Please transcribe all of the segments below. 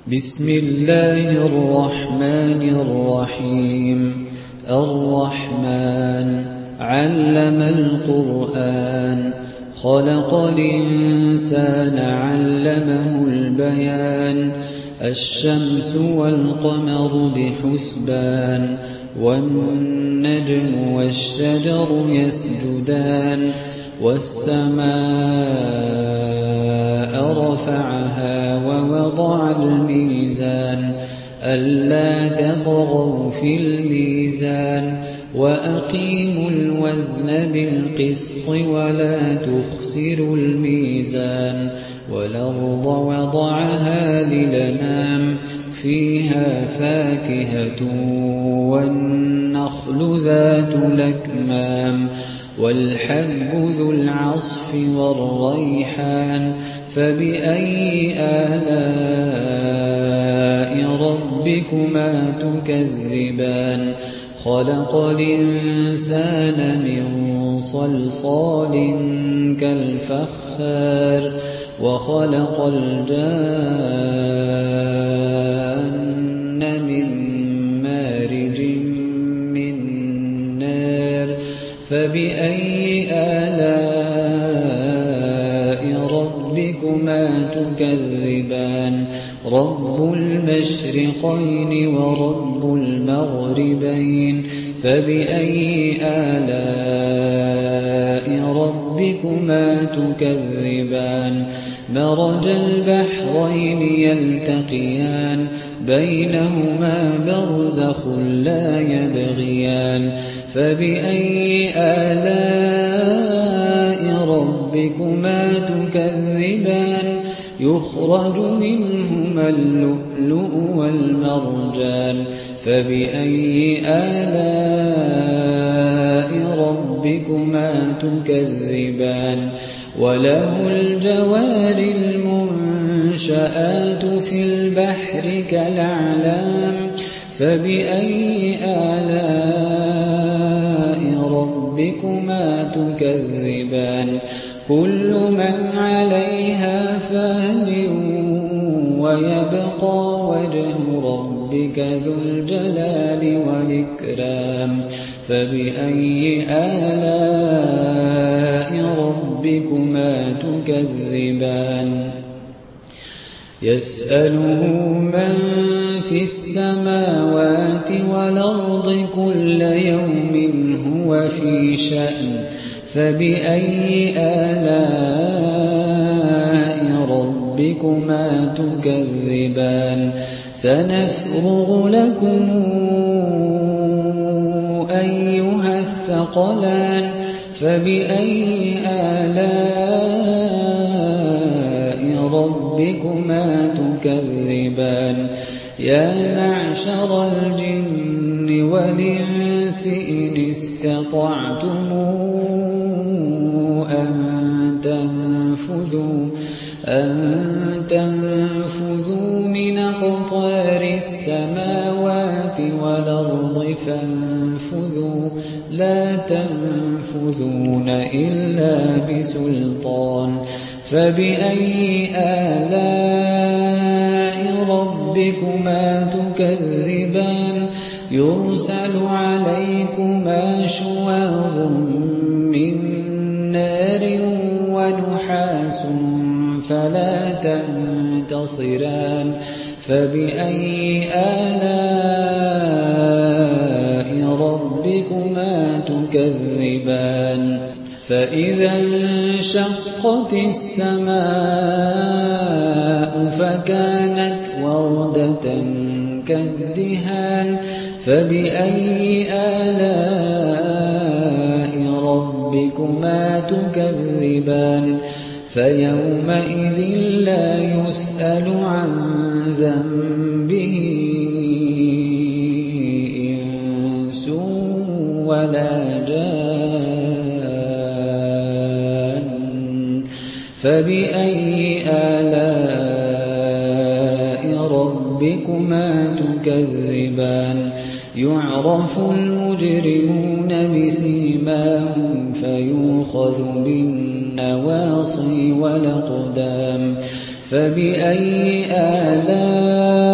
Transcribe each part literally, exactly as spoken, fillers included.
بسم الله الرحمن الرحيم الرحمن علم القرآن خلق الإنسان علمه البيان الشمس والقمر بحسبان والنجم والشجر يسجدان والسماء رفعها ووضع الميزان ألا تطغوا في الميزان وأقيموا الوزن بالقسط ولا تخسروا الميزان والأرض وضعها للأنام فيها فاكهة والنخل ذات الأكمام والحب ذو العصف والريحان فبأي آلاء ربكما تكذبان خلق الإنسان من صلصال كالفخار وخلق الجان من مارج من نار فبأي آلاء ربكما تكذبان رب المشرقين ورب المغربين فبأي آلاء ربكما تكذبان مرج البحرين يلتقيان بينهما برزخ لا يبغيان فبأي آلاء ربكما تكذبان يخرج منهما اللؤلؤ والمرجان فبأي آلاء ربكما تكذبان وله الجوار المنشآت في البحر كالأعلام فبأي آلاء ربكما تكذبان كل من عليها فان ويبقى وجه ربك ذو الجلال والإكرام فبأي آلاء ربكما تكذبان يسأله من في السماوات والأرض كل يوم هو في شأن فبأي آلاء ربكما تكذبان سنفرغ لكم أيها الثقلان فبأي آلاء ربكما تكذبان يا معشر الجن والإنس إن استطعتم أن تنفذوا أن تنفذوا من أقطار السماوات والأرض فانفذوا لا تنفذون إلا بسلطان فبأي آلاء ربكما تكذبان يرسل عليكما شواظ من نار ونحاس فلا تنتصران فبأي آلاء ربكما تكذبان فإذا انشقت السماء فكانت وردة كالدهان فبأي آلاء ربكما تكذبان فيومئذ لا يسأل عن ذنبه إنس ولا جان فبأي آلاء ربكما تكذبان يعرف المجرمون بسيماهم فيؤخذ بالنواصي والأقدام فبأي آلاء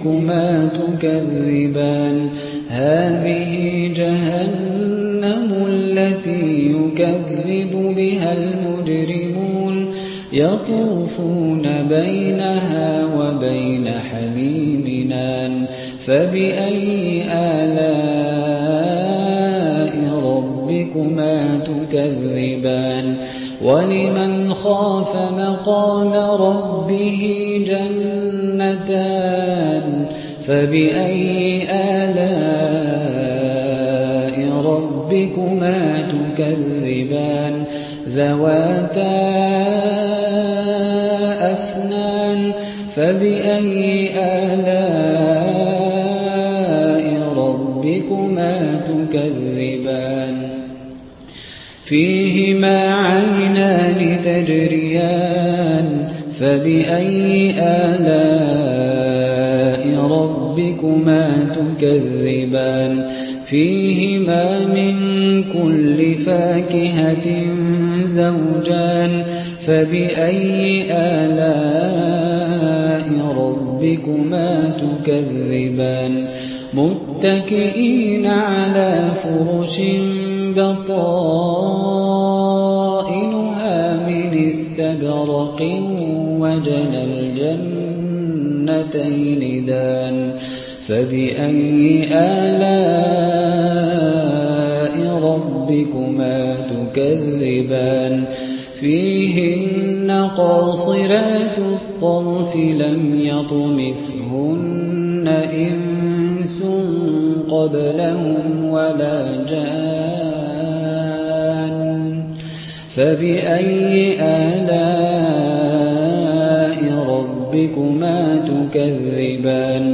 ربكما تكذبان هذه جهنم التي يكذب بها المجرمون يطوفون بينها وبين حميم آن فبأي آلاء ربكما تكذبان ولمن خاف مقام ربه جنتان فبأي آلاء ربكما تكذبان ذواتا أفنان فبأي آلاء ربكما تكذبان فيهما عينان تجريان فبأي آلاء ربكما تكذبان فيهما من كل فاكهة زوجان فبأي آلاء ربكما تكذبان متكئين على فرش بطائنها من استبرق وجنى الجنتين دان فبأي آلاء ربكما تكذبان فيهن قاصرات الطرف لم يطمثهن إنس قبلهم ولا جان فبأي آلاء ربكما تكذبان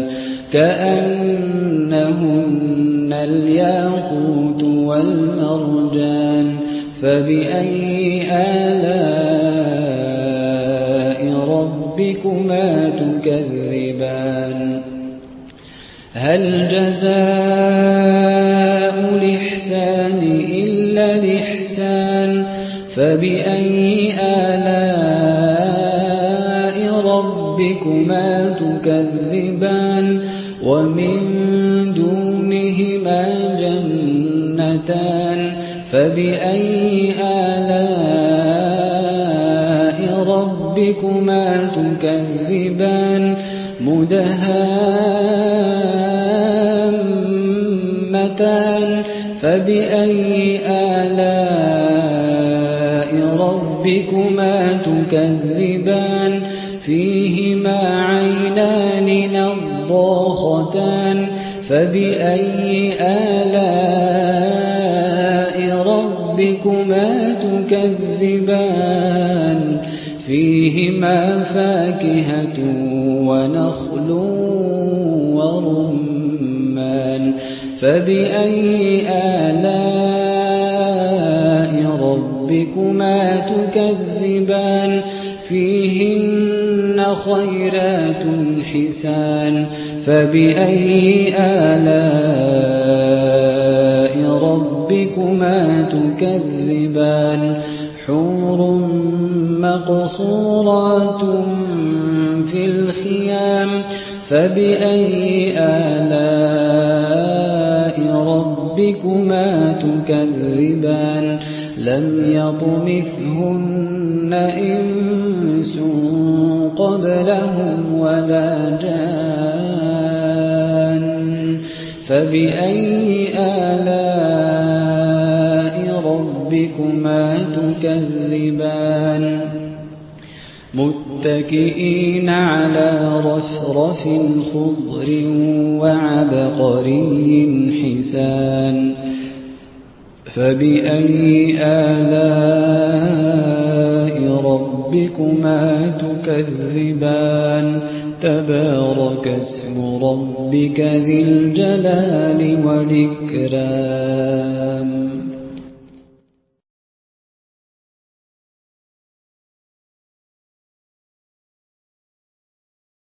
كأنهن الياقوت والمرجان فبأي آلاء ربكما تكذبان هل جزاء الإحسان إلا الإحسان فبأي آلاء ربكما تكذبان ومن دونهما جنتان فبأي آلاء ربكما تكذبان مدهامتان فبأي آلاء ربكما تكذبان فيهما عينان نضاختان فبأي آلاء ربكما تكذبان فيهما فاكهة ونخل ورمان فبأي آلاء ربكما تكذبان فيهن خيرات حسان فبأي آلاء ربكما تكذبان حور مقصورات في الخيام فبأي آلاء ربكما تكذبان لم يطمثهن إنس قبلهم ولا جان فبأي آلاء ربكما تكذبان متكئين على رفرف خضر وعبقري حسان فبأي آلاء ربكما تكذبان تبارك اسم ربك ذي الجلال والإكرام